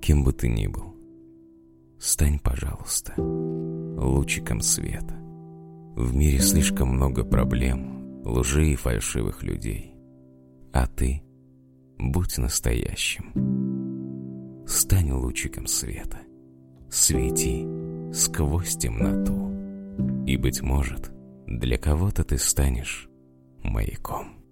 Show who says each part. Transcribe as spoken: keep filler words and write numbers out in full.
Speaker 1: Кем бы ты ни был, стань, пожалуйста, лучиком света. В мире слишком много проблем, лжи и фальшивых людей. А ты будь настоящим. Стань лучиком света. Свети сквозь темноту. И, быть может, для кого-то ты станешь маяком.